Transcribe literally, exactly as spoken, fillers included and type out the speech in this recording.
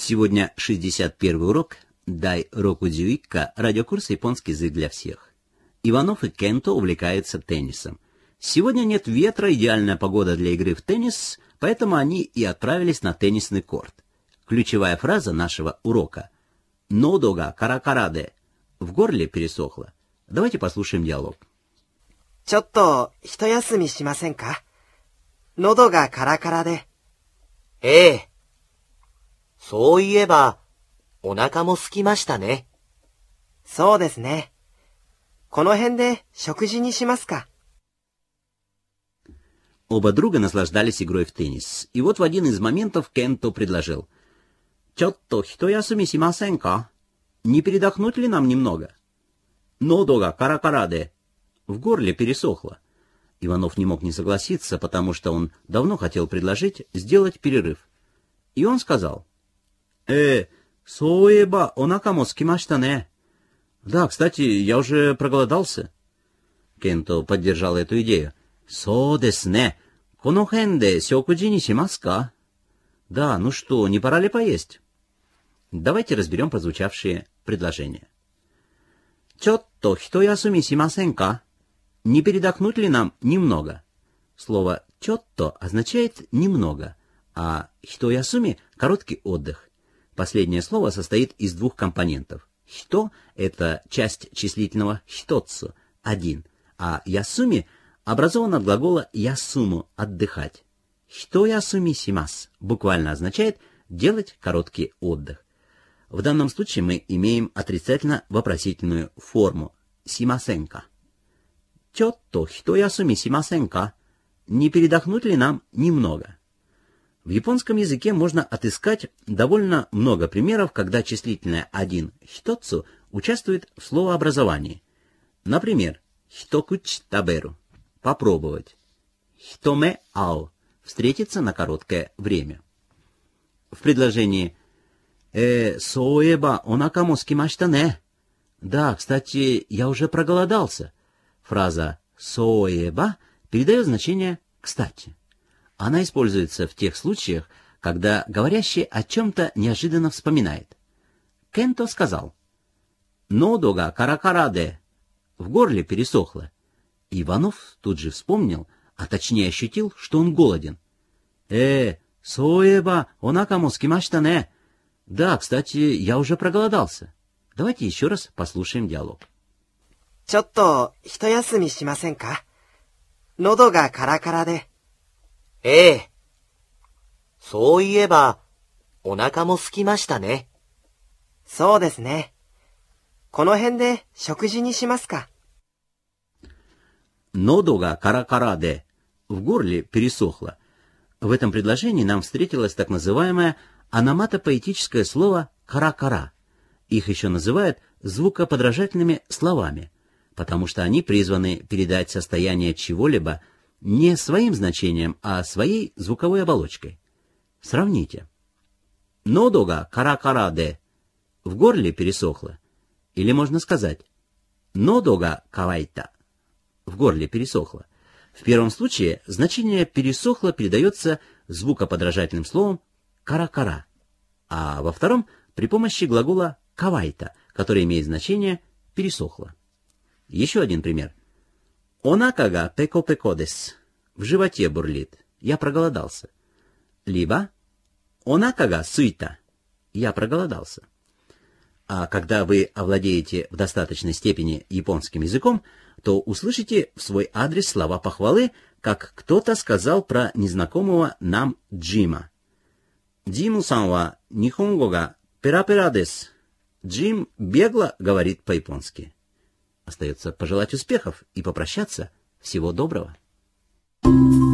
Сегодня шестьдесят первый урок Дай Року Дзюикка, радиокурс «Японский язык для всех». Иванов и Кенто увлекаются теннисом. Сегодня нет ветра, идеальная погода для игры в теннис, поэтому они и отправились на теннисный корт. Ключевая фраза нашего урока «Ноdo га каракараде» — в горле пересохло. Давайте послушаем диалог. ちょっと一休みしませんか? 喉がカラカラで。 ええ。そういえば、お腹も空きましたね。 そうですね。この辺で食事にしますか? Оба друга наслаждались игрой в теннис. И вот в один из моментов Кенто предложил. «Чотто хитоясуми симасен ка? Не передохнуть ли нам немного?» «Ноdo га каракараде». В горле пересохло. Иванов не мог не согласиться, потому что он давно хотел предложить сделать перерыв. И он сказал. «Э, соеба, онака мо скимашта не». «Да, кстати, я уже проголодался». Кенто поддержал эту идею. «Со десу не, коно хэн де сёкуджи ни шимасу ка?» «Да, ну что, не пора ли поесть?» Давайте разберем прозвучавшие предложения. «Чотто хитоясуми симасен ка?» Не передохнуть ли нам немного? Слово «чотто» означает «немного», а «хитоясуми» — короткий отдых. Последнее слово состоит из двух компонентов. «Хито» — это часть числительного «хитоцу» — один, а «ясуми» образован от глагола «ясуму» — отдыхать. «Хитоясуми симас» буквально означает «делать короткий отдых». В данном случае мы имеем отрицательно-вопросительную форму «симасенка». «Чотто хитоясуми симасен ка?» Не передохнуть ли нам немного? В японском языке можно отыскать довольно много примеров, когда числительное один хитоцу участвует в словообразовании. Например, хитокучи таберу — попробовать, хитоме ао — встретиться на короткое время. В предложении «Э, соеба, онака мо скимашта не?» Да, кстати, я уже проголодался. Фраза «соеба» передает значение «кстати». Она используется в тех случаях, когда говорящий о чем-то неожиданно вспоминает. Кенто сказал «Ноdo га каракараде» — в горле пересохло. Иванов тут же вспомнил, а точнее ощутил, что он голоден. «Э, соеба, онака мо скимашта не?» Да, кстати, я уже проголодался. Давайте еще раз послушаем диалог. ちょっと一休みしませんか? 喉がカラカラで。 ええ。そういえば、お腹も空きましたね。 そうですね。この辺で食事にしますか? «Ноdo га каракараде» — в горле пересохло. В этом предложении нам встретилось так называемое ономатопоэтическое слово «каракара». Их еще называют звукоподражательными словами, потому что они призваны передать состояние чего-либо не своим значением, а своей звуковой оболочкой. Сравните. «Ноdo га каракараде» — в горле пересохло. Или можно сказать «Ноdo га кавайта» — в горле пересохло. В первом случае значение «пересохло» передается звукоподражательным словом «каракара», а во втором — при помощи глагола «кавайта», который имеет значение «пересохло». Еще один пример. «Онака га пеко-пеко дес» — в животе бурлит, я проголодался. Либо «Онака га суита» — я проголодался. А когда вы овладеете в достаточной степени японским языком, то услышите в свой адрес слова похвалы, как кто-то сказал про незнакомого нам Джима. «Джиму-сан ва нихонго га пера-пера дес». Джим бегло говорит по-японски. Остается пожелать успехов и попрощаться. Всего доброго.